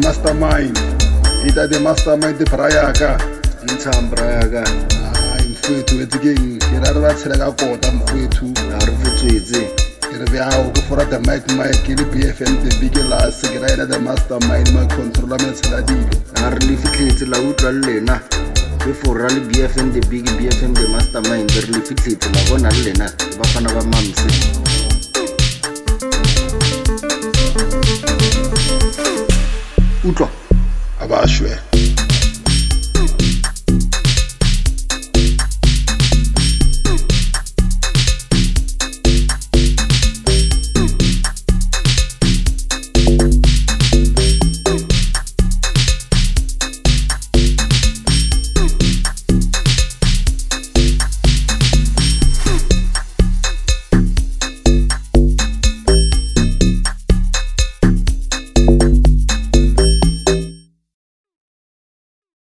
mastermind. Ita the mastermind the Brayaka. Intam Brayaka. Mfowethu etikeng ke ra re ba tshela ka kota mfowethu a re fetswetse ke re bja go fora the mic ke le BFM the big last ke ra ena the mastermind my controller me tshela dilo a re le fitlhetse la utlwa le lena ke fora le BFM the big BFM the mastermind re le fitlhetse la bona le lena ba fana ba mamse utlwa abashwe